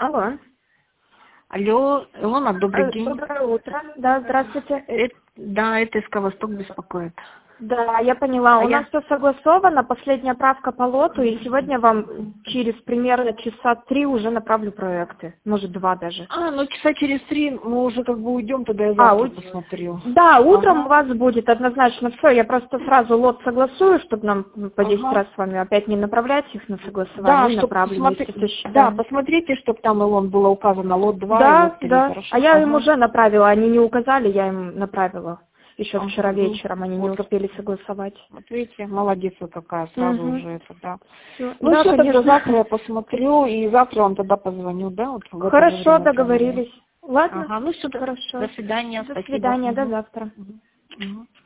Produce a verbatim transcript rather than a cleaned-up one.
Алло. Алло, Илона, добрый Э, день. Доброе утро. Да, здравствуйте. Э, да, это СК «Восток» беспокоит. Да, я поняла. А У я... нас все согласовано, последняя правка по лоту, и сегодня вам через примерно часа три уже направлю проекты. Может, два даже. А, ну часа через три мы уже как бы уйдем, тогда я А, завтра уйдем. посмотрю. Да, утром Ага. у вас будет однозначно все. Я просто сразу лот согласую, чтобы нам по десять Ага. раз с вами опять не направлять их на Да, согласование, и чтоб направлю посмотри... вместе со да, счетами. посмотрите, чтобы там, Илон, было указано лот два и Да, лот три, да. хорошо? А я Ага. им уже направила, они не указали, я им направила. Еще Ага. вчера Ну, вечером они не вот, успели согласовать. вот видите, молодец вы какая, сразу Угу. уже это, да. Всё. Ну Да, все, тогда конечно. завтра я посмотрю, и завтра вам тогда позвоню, да, вот в это же Хорошо, время примерно. договорились. Ладно? Ага, ну все, до, Хорошо. до свидания, До спасибо. свидания, до Мгм. завтра. Мгм. Мгм.